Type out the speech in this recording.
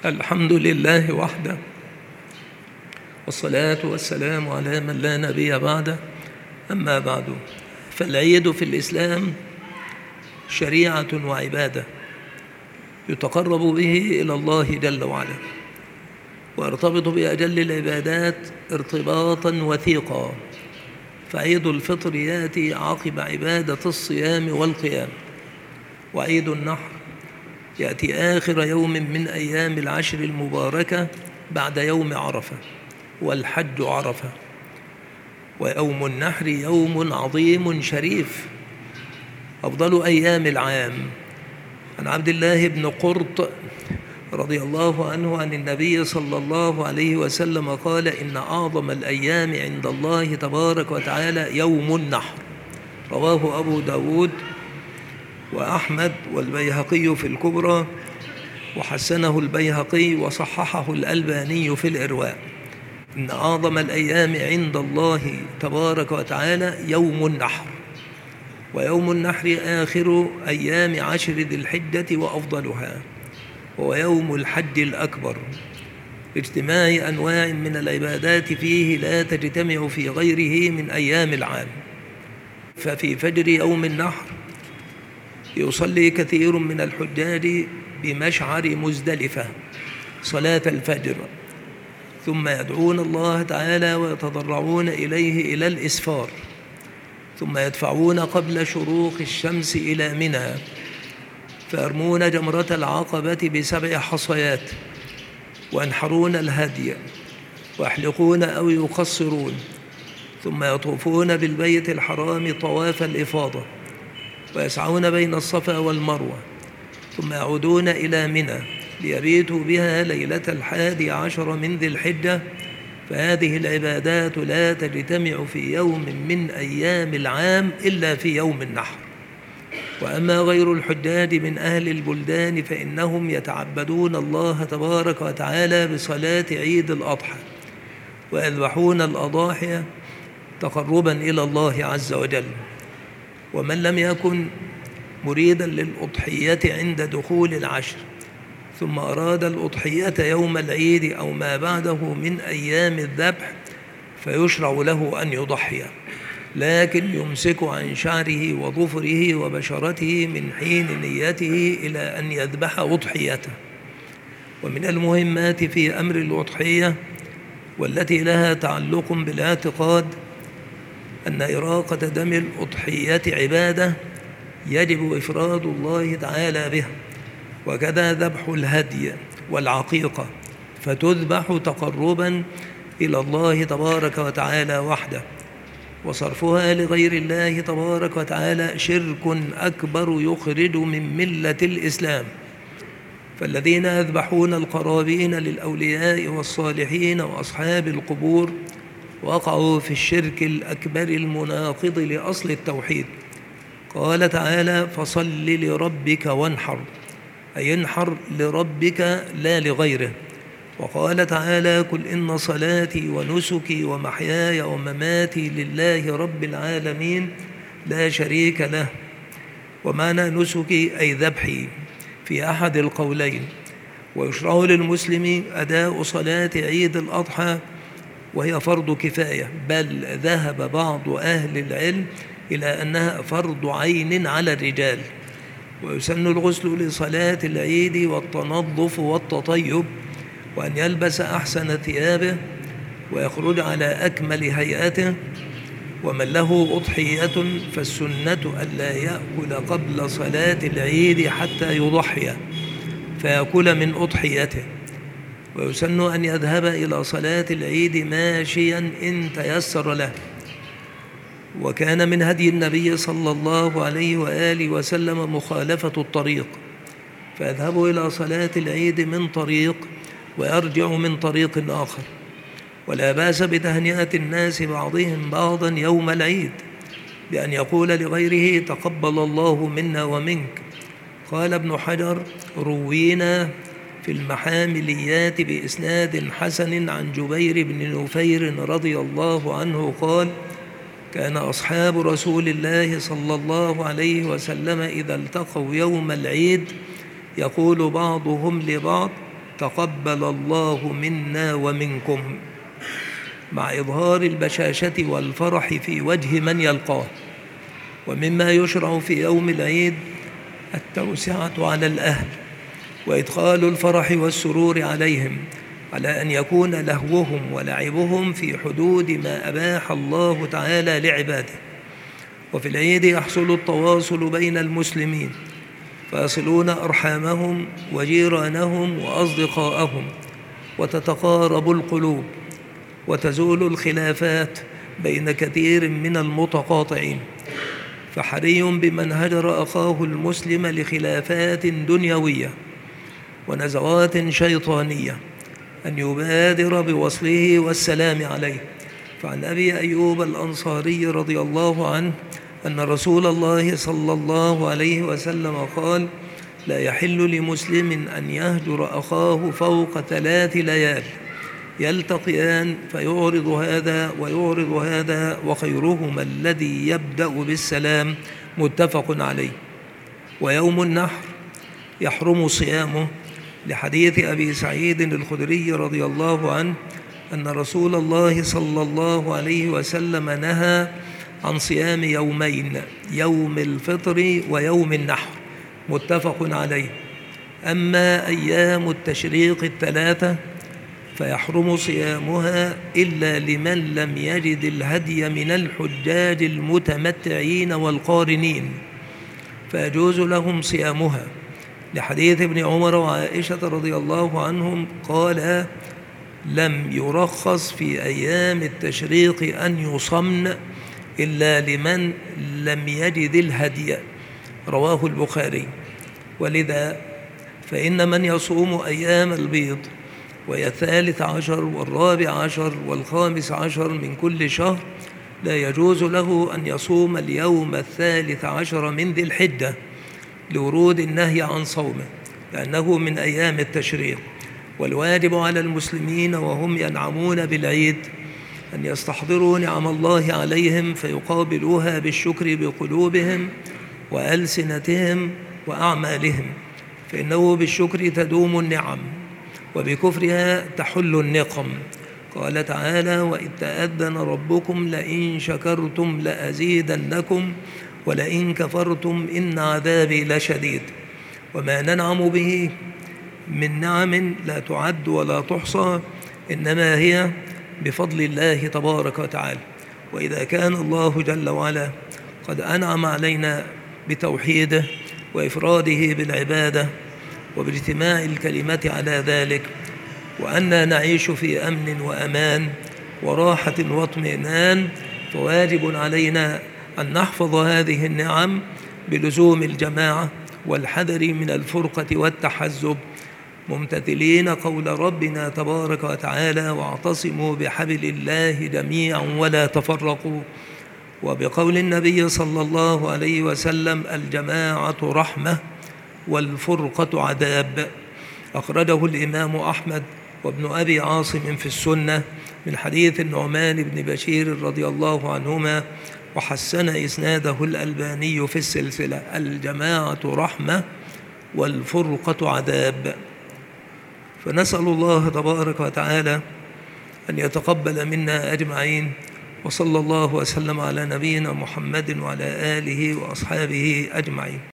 الحمد لله وحده، والصلاة والسلام على من لا نبي بعده. أما بعد، فالعيد في الإسلام شريعة وعبادة يتقرب به إلى الله جل وعلا، ويرتبط بأجل العبادات ارتباطا وثيقا. فعيد الفطر يأتي عقب عبادة الصيام والقيام، وعيد النحر يأتي آخر يوم من أيام العشر المباركة بعد يوم عرفة، والحج عرفة. ويوم النحر يوم عظيم شريف، أفضل أيام العام. عن عبد الله بن قرط رضي الله عنه عن النبي صلى الله عليه وسلم قال: إن أعظم الأيام عند الله تبارك وتعالى يوم النحر. رواه أبو داود وأحمد والبيهقي في الكبرى، وحسنه البيهقي وصححه الألباني في الإرواء. إن أعظم الأيام عند الله تبارك وتعالى يوم النحر، ويوم النحر آخر أيام عشر ذي الحجة وأفضلها، هو يوم الحج الأكبر، اجتماع أنواع من العبادات فيه لا تجتمع في غيره من أيام العام. ففي فجر يوم النحر يصلي كثير من الحجاج بمشعر مزدلفة صلاة الفجر، ثم يدعون الله تعالى ويتضرعون إليه إلى الإسفار، ثم يدفعون قبل شروق الشمس إلى منى، فيرمون جمرة العقبة ب7 حصيات، وينحرون الهدي، ويحلقون أو يقصرون، ثم يطوفون بالبيت الحرام طواف الإفاضة، ويسعون بين الصفا والمروة، ثم يعودون إلى منى ليبيتوا بها ليلة 11 من ذي الحجة. فهذه العبادات لا تجتمع في يوم من أيام العام إلا في يوم النحر. وأما غير الحجاج من أهل البلدان فإنهم يتعبدون الله تبارك وتعالى بصلاة عيد الأضحى، ويذبحون الأضاحي تقربا إلى الله عز وجل. ومن لم يكن مريدا للأضحية عند دخول العشر، ثم أراد الأضحية يوم العيد أو ما بعده من أيام الذبح، فيشرع له أن يضحي، لكن يمسك عن شعره وظفره وبشرته من حين نيته إلى أن يذبح أضحيته. ومن المهمات في أمر الأضحية والتي لها تعلق بالاعتقاد أن إراقة دم الأضحية عبادة يجب إفراد الله تعالى بها، وكذا ذبح الهدي والعقيقة، فتذبح تقربا إلى الله تبارك وتعالى وحده، وصرفها لغير الله تبارك وتعالى شرك أكبر يخرج من ملة الإسلام. فالذين يذبحون القرابين للأولياء والصالحين وأصحاب القبور وقعوا في الشرك الأكبر المناقض لأصل التوحيد. قال تعالى: فصل لربك وانحر، أي انحر لربك لا لغيره. وقال تعالى: قل إن صلاتي ونسكي ومحياي ومماتي لله رب العالمين لا شريك له. ومعنى نسكي أي ذبحي في أحد القولين. ويشرع للمسلم أداء صلاة عيد الأضحى، وهي فرض كفاية، بل ذهب بعض أهل العلم إلى أنها فرض عين على الرجال. ويسن الغسل لصلاة العيد والتنظف والتطيب، وأن يلبس أحسن ثيابه ويخرج على أكمل هيئته. ومن له أضحية فالسنة ألا يأكل قبل صلاة العيد حتى يضحي فيأكل من أضحيته. ويسن أن يذهب إلى صلاة العيد ماشيا إن تيسر له. وكان من هدي النبي صلى الله عليه وآله وسلم مخالفة الطريق، فيذهب إلى صلاة العيد من طريق ويرجع من طريق آخر. ولا بأس بتهنئة الناس بعضهم بعضا يوم العيد بأن يقول لغيره: تقبل الله منا ومنك. قال ابن حجر: روينا في المحامليات بإسناد حسن عن جبير بن نفير رضي الله عنه قال: كان أصحاب رسول الله صلى الله عليه وسلم إذا التقوا يوم العيد يقول بعضهم لبعض: تقبل الله منا ومنكم، مع إظهار البشاشة والفرح في وجه من يلقاه. ومما يشرع في يوم العيد التوسعة على الأهل وإدخال الفرح والسرور عليهم، على أن يكون لهوهم ولعبهم في حدود ما أباح الله تعالى لعباده. وفي العيد يحصل التواصل بين المسلمين، فيصلون أرحامهم وجيرانهم وأصدقاءهم، وتتقارب القلوب، وتزول الخلافات بين كثير من المتقاطعين. فحري بمن هجر أخاه المسلم لخلافات دنيوية ونزوات شيطانية أن يبادر بوصله والسلام عليه. فعن أبي أيوب الأنصاري رضي الله عنه أن رسول الله صلى الله عليه وسلم قال: لا يحل لمسلم أن يهجر أخاه فوق 3 ليال يلتقيان فيعرض هذا ويعرض هذا، وخيرهما الذي يبدأ بالسلام، متفق عليه. ويوم النحر يحرم صيامه، لحديث أبي سعيد الخدري رضي الله عنه أن رسول الله صلى الله عليه وسلم نهى عن صيام يومين، يوم الفطر ويوم النحر، متفق عليه. أما أيام التشريق 3 فيحرم صيامها إلا لمن لم يجد الهدي من الحجاج المتمتعين والقارنين، فيجوز لهم صيامها، لحديث ابن عمر وعائشة رضي الله عنهم قال: لم يرخص في أيام التشريق أن يصمن إلا لمن لم يجد الهدي، رواه البخاري. ولذا فإن من يصوم أيام البيض، وهي 13 و14 و15 من كل شهر، لا يجوز له أن يصوم اليوم 13 من ذي الحجة، لورود النهي عن صومه، لأنه من أيام التشريق. والواجب على المسلمين وهم ينعمون بالعيد أن يستحضروا نعم الله عليهم، فيقابلوها بالشكر بقلوبهم وألسنتهم وأعمالهم، فإنه بالشكر تدوم النعم، وبكفرها تحل النقم. قال تعالى: وإذ تأذن ربكم لئن شكرتم لأزيدنكم ولئن كفرتم إن عذابي لشديد. وما ننعم به من نعم لا تعد ولا تحصى، إنما هي بفضل الله تبارك وتعالى. وإذا كان الله جل وعلا قد أنعم علينا بتوحيده وإفراده بالعبادة وباجتماع الكلمة على ذلك، وأننا نعيش في أمن وأمان وراحة واطمئنان، فواجب علينا أن نحفظ هذه النعم بلزوم الجماعة والحذر من الفرقة والتحزب، ممتثلين قول ربنا تبارك وتعالى: واعتصموا بحبل الله جميعا ولا تفرقوا، وبقول النبي صلى الله عليه وسلم: الجماعة رحمة والفرقة عذاب. أخرجه الإمام أحمد وابن أبي عاصم في السنة من حديث النعمان بن بشير رضي الله عنهما، وحسن إسناده الألباني في السلسلة: الجماعة رحمة والفرقة عذاب. فنسأل الله تبارك وتعالى أن يتقبل منا أجمعين، وصلى الله وسلم على نبينا محمد وعلى آله وأصحابه أجمعين.